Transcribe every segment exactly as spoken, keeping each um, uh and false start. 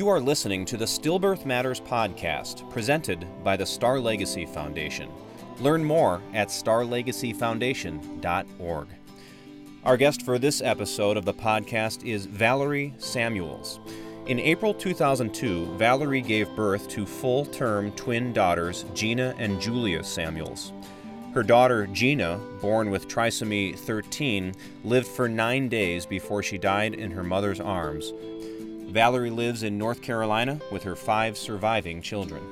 You are listening to the Stillbirth Matters podcast, presented by the Star Legacy Foundation. Learn more at star legacy foundation dot org. Our guest for this episode of the podcast is Valerie Samuels. In April two thousand two, Valerie gave birth to full-term twin daughters Gina and Julia Samuels. Her daughter, Gina, born with trisomy thirteen, lived for nine days before she died in her mother's arms. Valerie lives in North Carolina with her five surviving children.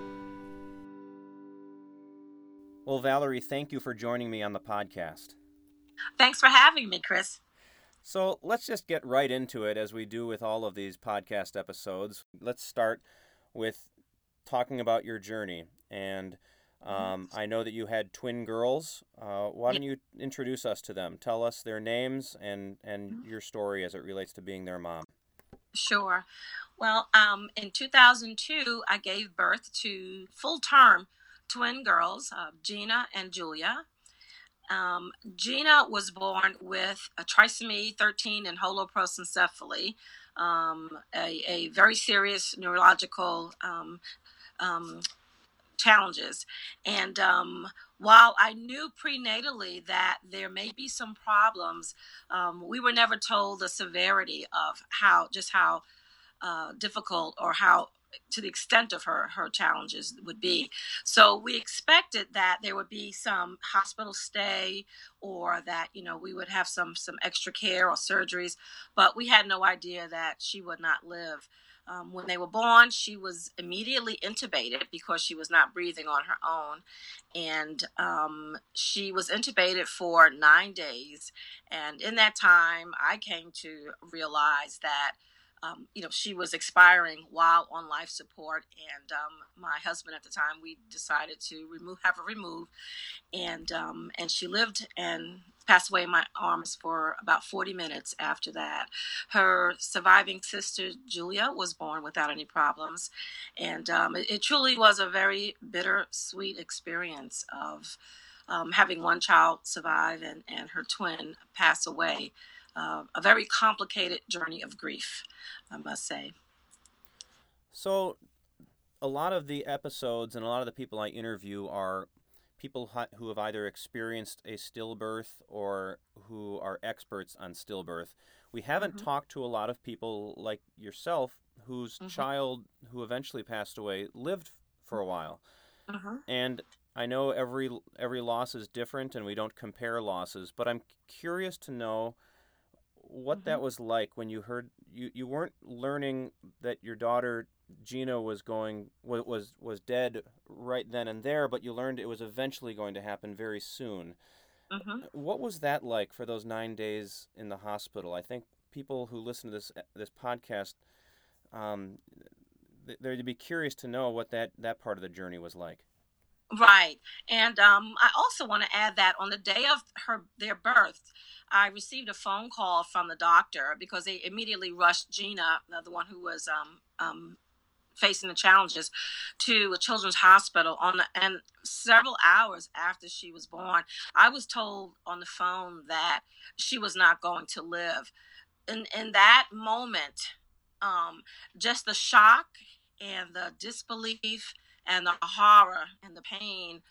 Well, Valerie, thank you for joining me on the podcast. Thanks for having me, Chris. So let's just get right into it, as we do with all of these podcast episodes. Let's start with talking about your journey. And um, I know that you had twin girls. Uh, why don't you introduce us to them? Tell us their names and, and your story as it relates to being their mom. Sure. Well, um, in two thousand two, I gave birth to full-term twin girls, uh, Gina and Julia. Um, Gina was born with a trisomy thirteen and holoprosencephaly, um, a, a very serious neurological um, um, challenges. And um, while I knew prenatally that there may be some problems, um, we were never told the severity of how, just how uh, difficult or how to the extent of her her challenges would be. So we expected that there would be some hospital stay, or that, you know, we would have some some extra care or surgeries, but we had no idea that she would not live. Um, when they were born, she was immediately intubated because she was not breathing on her own, and um, she was intubated for nine days. And in that time, I came to realize that um, you know, she was expiring while on life support, and um, my husband at the time, we decided to remove, have her removed, and um, and she lived and passed away in my arms for about forty minutes after that. Her surviving sister, Julia, was born without any problems, and um, it, it truly was a very bittersweet experience of um, having one child survive and, and her twin pass away. Uh, a very complicated journey of grief, I must say. So, a lot of the episodes and a lot of the people I interview are people who have either experienced a stillbirth or who are experts on stillbirth. We haven't mm-hmm. talked to a lot of people like yourself whose mm-hmm. child, who eventually passed away, lived for a while. Mm-hmm. And I know every every loss is different and we don't compare losses, but I'm curious to know what mm-hmm. that was like when you heard, you, you weren't learning that your daughter Gina was going was was dead right then and there, but you learned it was eventually going to happen very soon. Mm-hmm. What was that like for those nine days in the hospital? I think people who listen to this this podcast, um, they'd be curious to know what that, that part of the journey was like. Right. And um, I also want to add that on the day of her their birth, I received a phone call from the doctor because they immediately rushed Gina, the one who was um, um, facing the challenges, to a children's hospital. On the, and several hours after she was born, I was told on the phone that she was not going to live. In, in that moment, um, just the shock and the disbelief and the horror and the pain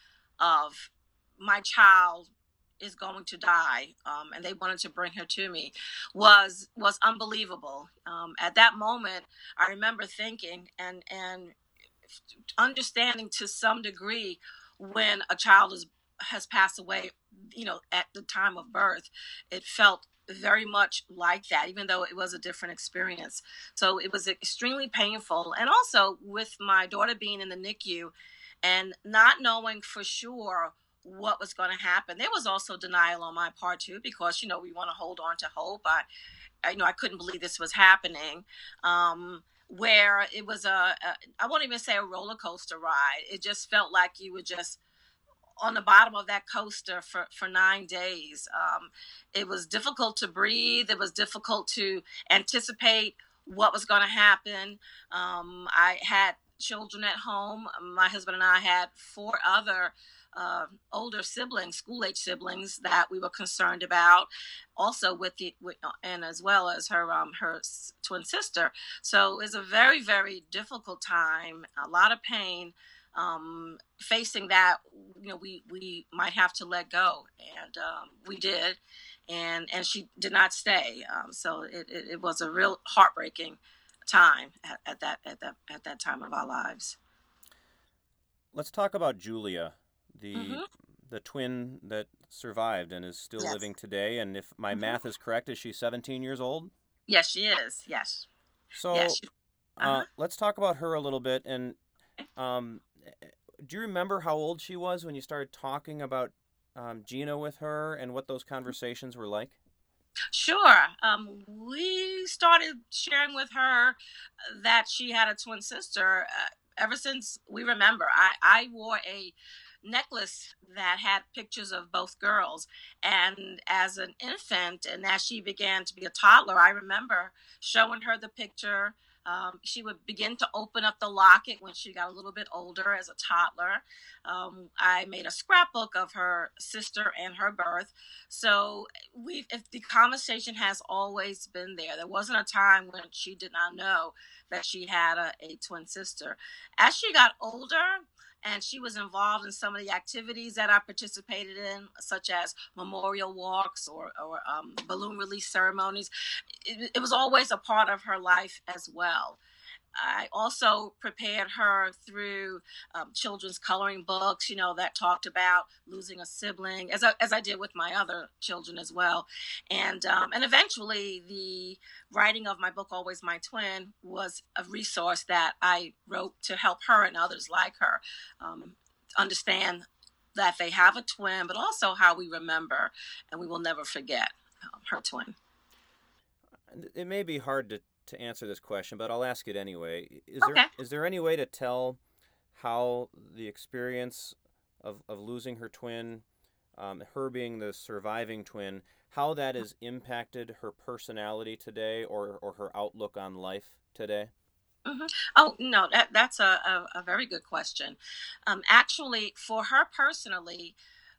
of my child is going to die, um, and they wanted to bring her to me, was was unbelievable. Um, at that moment, I remember thinking and and understanding to some degree when a child is has passed away, you know, at the time of birth, it felt very much like that, even though it was a different experience. So it was extremely painful. And also with my daughter being in the N I C U and not knowing for sure what was going to happen, there was also denial on my part too, because, you know, we want to hold on to hope. I, I you know, I couldn't believe this was happening. Um, where it was a, a, I won't even say a roller coaster ride. It just felt like you were just on the bottom of that coaster for, for nine days. Um, it was difficult to breathe. It was difficult to anticipate what was going to happen. Um, I had children at home. My husband and I had four other uh, older siblings, school age siblings that we were concerned about, also with the with, uh, and as well as her um, her s- twin sister. So it's a very very difficult time, a lot of pain. Um, facing that, you know, we we might have to let go, and um, we did, and and she did not stay. Um, so it, it, it was a real heartbreaking time at, at that at that at that time of our lives. Let's talk about Julia, the Hmm. the twin that survived and is still Yes. living today. And if my Hmm. math is correct, is she seventeen years old? Yes, she is. Yes. Yes. So She, uh, uh-huh. let's talk about her a little bit. And um, do you remember how old she was when you started talking about um, Gina with her and what those conversations were like? Sure. Um, we started sharing with her that she had a twin sister uh, ever since we remember. I, I wore a necklace that had pictures of both girls. And as an infant, and as she began to be a toddler, I remember showing her the picture. Um, she would begin to open up the locket when she got a little bit older as a toddler. Um, I made a scrapbook of her sister and her birth. So we if the conversation has always been there. There wasn't a time when she did not know that she had a, a twin sister. As she got older and she was involved in some of the activities that I participated in, such as memorial walks or, or um, balloon release ceremonies, it, it was always a part of her life as well. I also prepared her through um, children's coloring books, you know, that talked about losing a sibling, as I, as I did with my other children as well. And um, and eventually, the writing of my book, Always My Twin, was a resource that I wrote to help her and others like her um, understand that they have a twin, but also how we remember and we will never forget um, her twin. It may be hard to, to answer this question, but I'll ask it anyway. Is there Okay. is there any way to tell how the experience of, of losing her twin, um, her being the surviving twin, how that has impacted her personality today or, or her outlook on life today? Hmm. Oh no, that that's a, a, a very good question. Um, actually, for her personally,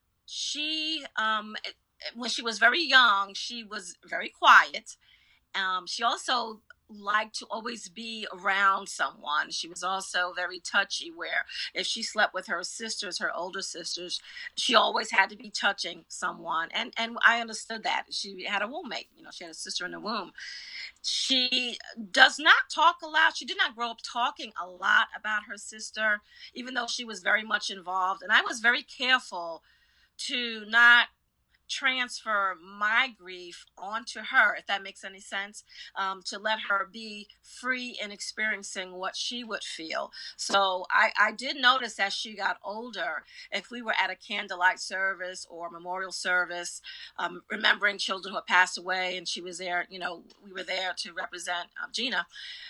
she um, it- when she was very young, she was very quiet. Um, she also liked to always be around someone. She was also very touchy, where if she slept with her sisters, her older sisters, she always had to be touching someone. And and I understood that. She had a roommate, you know, she had a sister in the womb. She does not talk a lot. She did not grow up talking a lot about her sister, even though she was very much involved. And I was very careful to not transfer my grief onto her, if that makes any sense, um, to let her be free in experiencing what she would feel. So I, I did notice as she got older, if we were at a candlelight service or memorial service, um, remembering children who had passed away, and she was there, you know, we were there to represent um, Gina,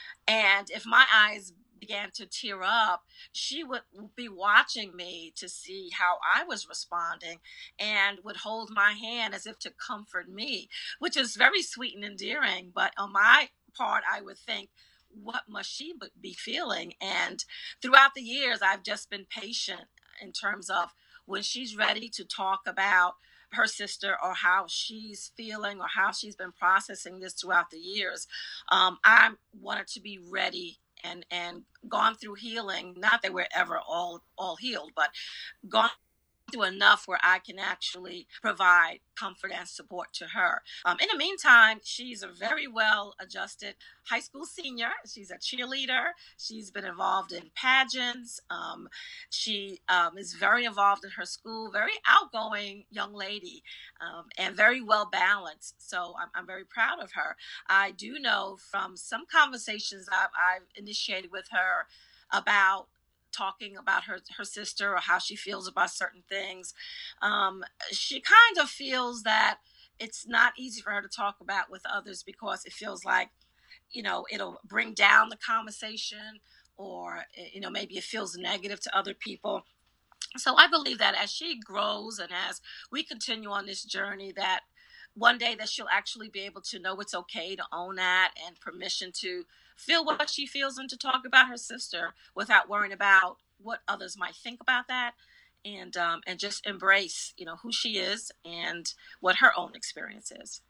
and if my eyes began to tear up, she would be watching me to see how I was responding and would hold my hand as if to comfort me, which is very sweet and endearing. But on my part, I would think, what must she be feeling? And throughout the years, I've just been patient in terms of when she's ready to talk about her sister or how she's feeling or how she's been processing this throughout the years. um, I wanted to be ready and and gone through healing. Not that we're ever all all healed, but gone through enough where I can actually provide comfort and support to her. Um, in the meantime, she's a very well adjusted high school senior. She's a cheerleader. She's been involved in pageants. Um, she um, is very involved in her school, very outgoing young lady, um, and very well balanced. So I'm, I'm very proud of her. I do know from some conversations I've, I've initiated with her about talking about her her sister or how she feels about certain things. Um, she kind of feels that it's not easy for her to talk about with others because it feels like, you know, it'll bring down the conversation, or eh, you know, maybe it feels negative to other people. So I believe that as she grows and as we continue on this journey, that one day that she'll actually be able to know it's okay to own that, and permission to feel what she feels and to talk about her sister without worrying about what others might think about that. and um, and just embrace, you know, who she is and what her own experience is.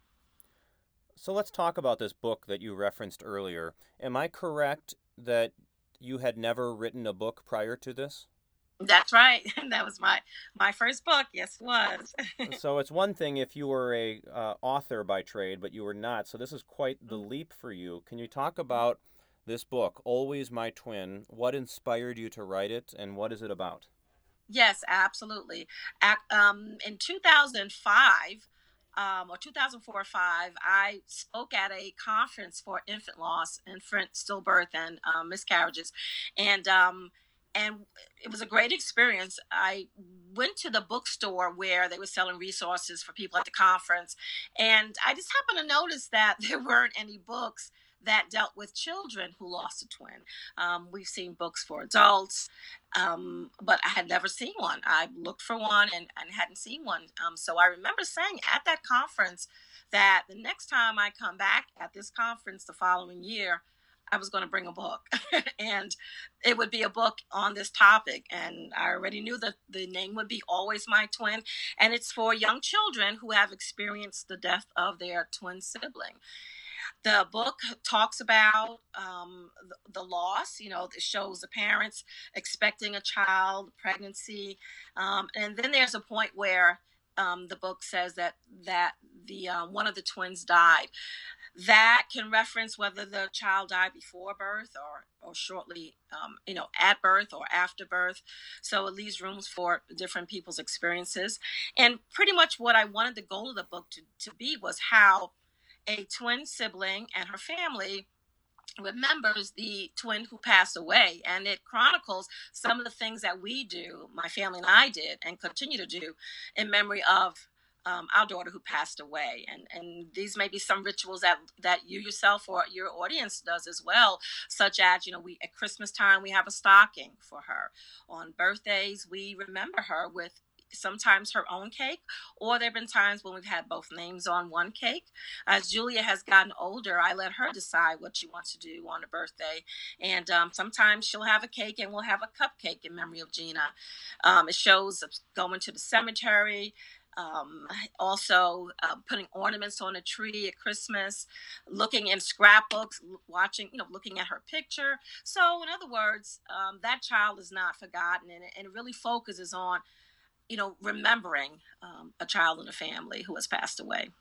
So let's talk about this book that you referenced earlier. Am I correct that you had never written a book prior to this? That's right. That was my my first book. Yes, it was. So it's one thing if you were a uh, author by trade, but you were not. So this is quite the leap for you. Can you talk about this book, Always My Twin? What inspired you to write it, and what is it about? Yes, absolutely. Ac- Um, in two thousand five, um, or two thousand four or five, I spoke at a conference for infant loss, infant stillbirth, and um, miscarriages, and um, and it was a great experience. I went to the bookstore where they were selling resources for people at the conference, and I just happened to notice that there weren't any books that dealt with children who lost a twin. Um, we've seen books for adults, um, but I had never seen one. I looked for one and, and hadn't seen one. Um, so I remember saying at that conference that the next time I come back at this conference the following year, I was going to bring a book, and it would be a book on this topic. And I already knew that the name would be Always My Twin, and it's for young children who have experienced the death of their twin sibling. The book talks about um, the, the loss. You know, it shows the parents expecting a child, pregnancy, um, and then there's a point where um, the book says that that the uh, one of the twins died. That can reference whether the child died before birth or or shortly, um, you know, at birth or after birth. So it leaves rooms for different people's experiences. And pretty much what I wanted the goal of the book to, to be was how a twin sibling and her family remembers the twin who passed away, and it chronicles some of the things that we do, my family and I did and continue to do, in memory of um, our daughter who passed away. And and these may be some rituals that that you yourself or your audience does as well, such as, you know, we at Christmas time we have a stocking for her. On birthdays we remember her with sometimes her own cake, or there have been times when we've had both names on one cake. As Julia has gotten older, I let her decide what she wants to do on her birthday. And um, sometimes she'll have a cake and we'll have a cupcake in memory of Gina. Um, it shows going to the cemetery. Um, also, uh, putting ornaments on a tree at Christmas, looking in scrapbooks, watching, you know, looking at her picture. So, in other words, um, that child is not forgotten, and it, and it really focuses on, you know, remembering um, a child in a family who has passed away.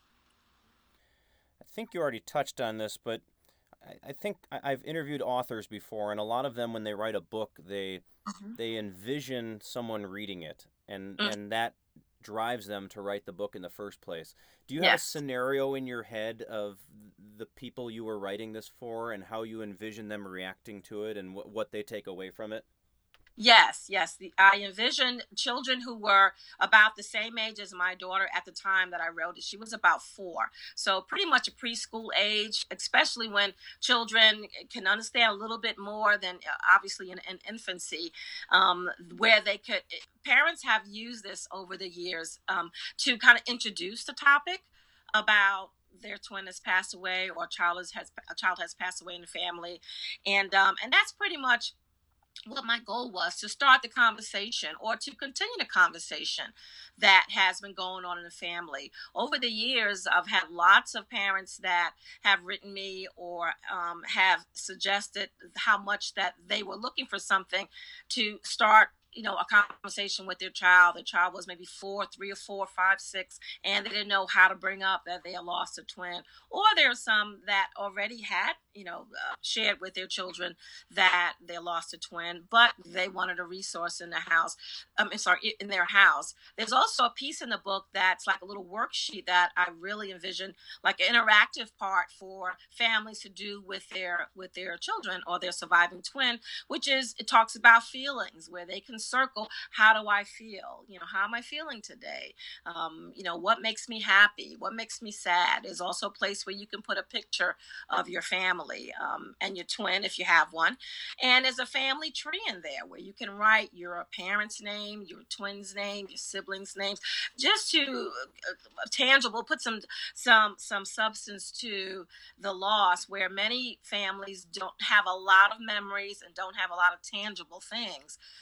I think you already touched on this, but I, I think I, I've interviewed authors before, and a lot of them, when they write a book, they Mhm. they envision someone reading it, and Mm, and that drives them to write the book in the first place. Do you have a yes. scenario in your head of the people you were writing this for and how you envision them reacting to it and what what they take away from it? Yes, yes. The, I envisioned children who were about the same age as my daughter at the time that I wrote it. She was about four. So, pretty much a preschool age, especially when children can understand a little bit more than uh, obviously in, in infancy, um, where they could. Parents have used this over the years um, to kind of introduce the topic about their twin has passed away, or a child has, has a child has passed away in the family, and um, and that's pretty much what my goal was, to start the conversation or to continue the conversation that has been going on in the family. Over the years, I've had lots of parents that have written me or um, have suggested how much that they were looking for something to start, you know, a conversation with their child. The child was maybe four, three or four, five, six, and they didn't know how to bring up that they had lost a twin. Or there are some that already had, you know, uh, shared with their children that they lost a twin, but they wanted a resource in the house. Um, sorry, in their house. There's also a piece in the book that's like a little worksheet that I really envision, like an interactive part for families to do with their with their children or their surviving twin, which is, it talks about feelings, where they can circle, how do I feel? You know, how am I feeling today? Um, you know, what makes me happy? What makes me sad? There's also a place where you can put a picture of your family um, and your twin if you have one, and there's a family tree in there where you can write your parents' name, your twins' name, your siblings' names, just to uh, tangible, put some some some substance to the loss, where many families don't have a lot of memories and don't have a lot of tangible things. Um,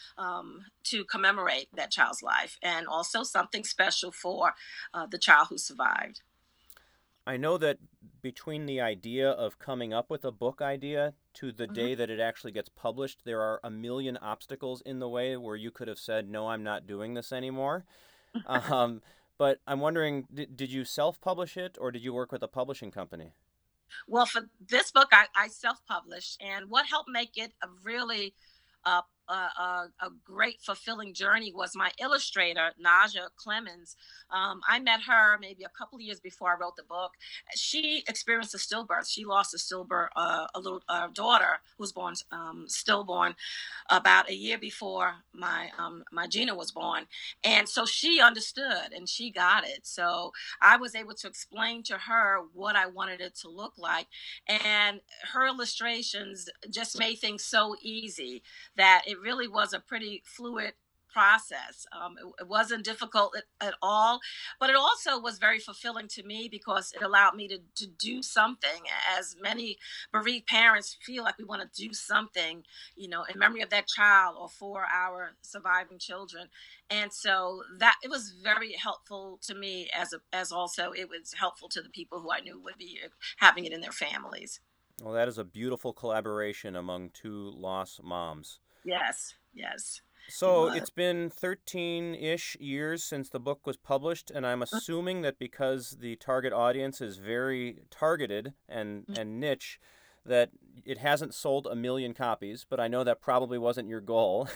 um, to commemorate that child's life, and also something special for uh, the child who survived. I know that between the idea of coming up with a book idea to the Mhm. day that it actually gets published, there are a million obstacles in the way where you could have said, no, I'm not doing this anymore. Um, but I'm wondering, did, did you self-publish it or did you work with a publishing company? Well, for this book, I, I self-published, and what helped make it a really uh, a, a, a great, fulfilling journey was my illustrator, Naja Clemens. Um, I met her maybe a couple of years before I wrote the book. She experienced a stillbirth. She lost a stillbirth, uh, a little uh, daughter who was born um, stillborn about a year before my um, my Gina was born, and so she understood and she got it. So I was able to explain to her what I wanted it to look like, and her illustrations just made things so easy that it really was a pretty fluid process. Um, it, it wasn't difficult at, at all, but it also was very fulfilling to me because it allowed me to, to do something. As many bereaved parents feel like we want to do something, you know, in memory of that child or for our surviving children. And so that it was very helpful to me, as a, as also it was helpful to the people who I knew would be having it in their families. Well, that is a beautiful collaboration among two lost moms. Yes, yes, it So was. it's been thirteen-ish years since the book was published, and I'm assuming that because the target audience is very targeted and, and niche, that it hasn't sold a million copies, but I know that probably wasn't your goal.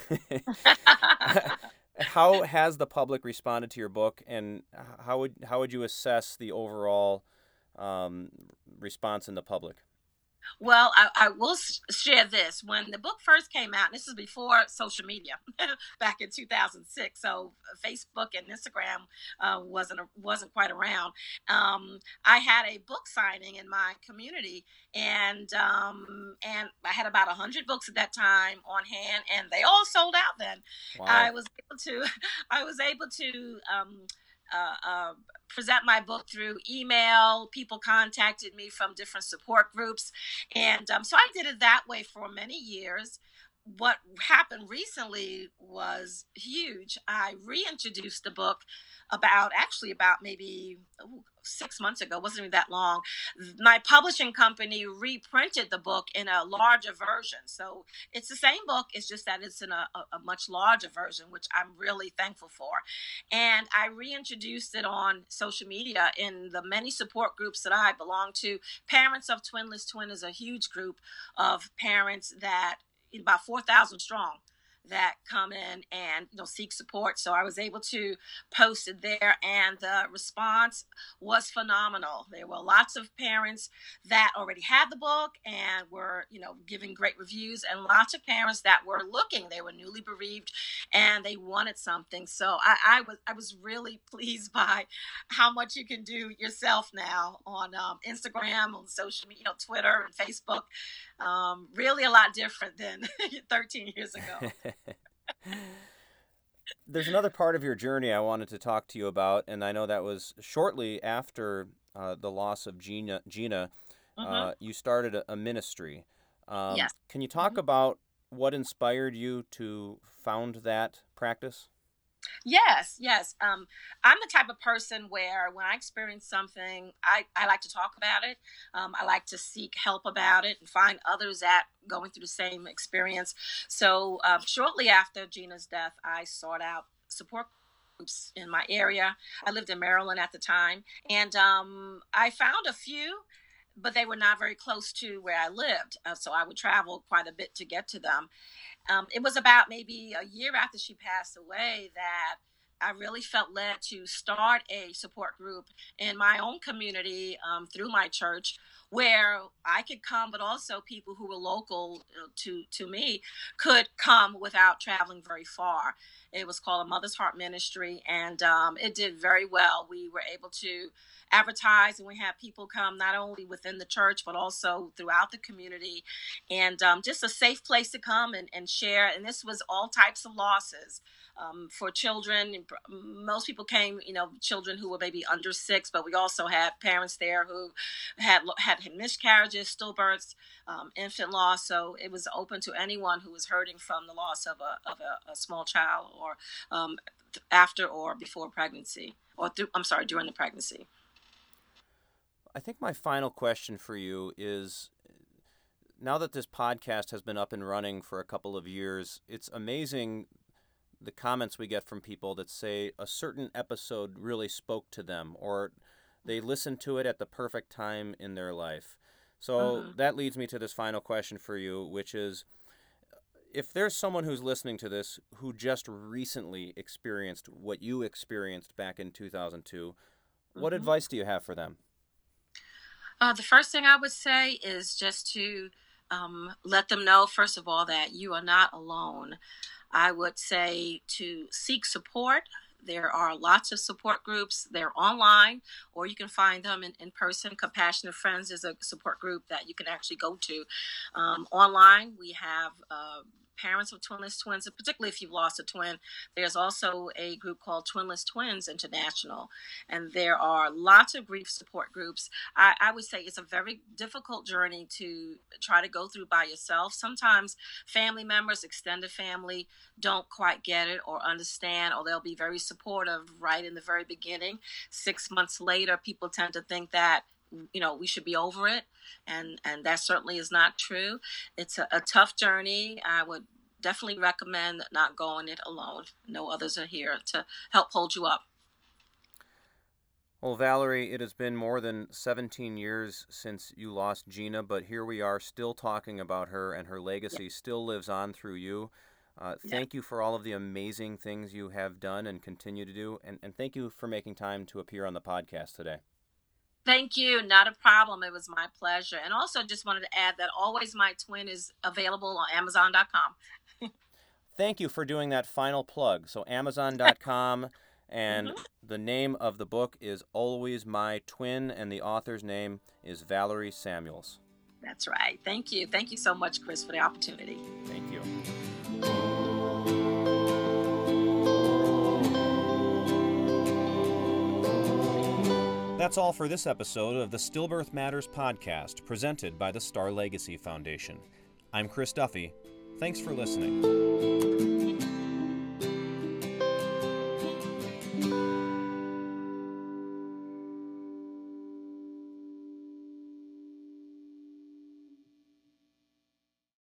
How has the public responded to your book, and how would how would you assess the overall um, response in the public? Well, I, I will share this. When the book first came out, and this is before social media, back in two thousand six, so Facebook and Instagram uh, wasn't wasn't quite around. Um, I had a book signing in my community, and um, and I had about a hundred books at that time on hand, and they all sold out. Then I Wow. was able to, I was able to. Um, uh, uh, present my book through email. People contacted me from different support groups, and um, so I did it that way for many years. What happened recently was huge. I reintroduced the book about actually about maybe ooh, six months ago. It wasn't even that long. My publishing company reprinted the book in a larger version. So it's the same book. It's just that it's in a, a, a much larger version, which I'm really thankful for. And I reintroduced it on social media in the many support groups that I belong to. Parents of Twinless Twin is a huge group of parents that about four thousand strong that come in and you know seek support. So I was able to post it there, and the response was phenomenal. There were lots of parents that already had the book and were you know giving great reviews, and lots of parents that were looking. They were newly bereaved and they wanted something. So I, I was I was really pleased by how much you can do yourself now on um, Instagram, on social media, you know, Twitter and Facebook. Um, really, a lot different than thirteen years ago. There's another part of your journey I wanted to talk to you about, and I know that was shortly after uh, the loss of Gina. Gina, Hmm. uh, you started a, a ministry. Um, Yes. can you talk Mhm. about what inspired you to found that practice? Yes, yes. Um, I'm the type of person where when I experience something, I, I like to talk about it. Um, I like to seek help about it and find others that going through the same experience. So um, shortly after Gina's death, I sought out support groups in my area. I lived in Maryland at the time, and um, I found a few, but they were not very close to where I lived. Uh, so I would travel quite a bit to get to them. Um, it was about maybe a year after she passed away that I really felt led to start a support group in my own community um, through my church where I could come, but also people who were local uh, to, to me could come without traveling very far. It was called a Mother's Heart Ministry, and um, it did very well. We were able to advertise, and we had people come not only within the church, but also throughout the community, and um, just a safe place to come and, and share. And this was all types of losses um, for children. Most people came, you know, children who were maybe under six, but we also had parents there who had had miscarriages, stillbirths, um, infant loss. So it was open to anyone who was hurting from the loss of a of a, a small child, or um, after or before pregnancy, or through, I'm sorry, during the pregnancy. I think my final question for you is, now that this podcast has been up and running for a couple of years, it's amazing the comments we get from people that say a certain episode really spoke to them, or they listened to it at the perfect time in their life. So mm-hmm. that leads me to this final question for you, which is, if there's someone who's listening to this who just recently experienced what you experienced back in two thousand two, what mm-hmm. advice do you have for them? Uh, the first thing I would say is just to um, let them know, first of all, that you are not alone. I would say to seek support. There are lots of support groups. They're online, or you can find them in, in person. Compassionate Friends is a support group that you can actually go to. Um, online, we have uh, parents of twinless twins, and particularly if you've lost a twin. There's also a group called Twinless Twins International, and there are lots of grief support groups. I, I would say it's a very difficult journey to try to go through by yourself. Sometimes family members, extended family, don't quite get it or understand, or they'll be very supportive right in the very beginning. Six months later, people tend to think that, you know, we should be over it. And, and that certainly is not true. It's a, a tough journey. I would definitely recommend not going it alone. No others are here to help hold you up. Well, Valerie, it has been more than seventeen years since you lost Gina, but here we are still talking about her, and her legacy yeah. still lives on through you. Uh, thank yeah. you for all of the amazing things you have done and continue to do, and, and thank you for making time to appear on the podcast today. Thank you. Not a problem. It was my pleasure. And also just wanted to add that Always My Twin is available on Amazon dot com. Thank you for doing that final plug. So Amazon dot com, and mm-hmm. the name of the book is Always My Twin, and the author's name is Valerie Samuels. That's right. Thank you. Thank you so much, Chris, for the opportunity. Thank you. That's all for this episode of the Stillbirth Matters podcast, presented by the Star Legacy Foundation. I'm Chris Duffy. Thanks for listening.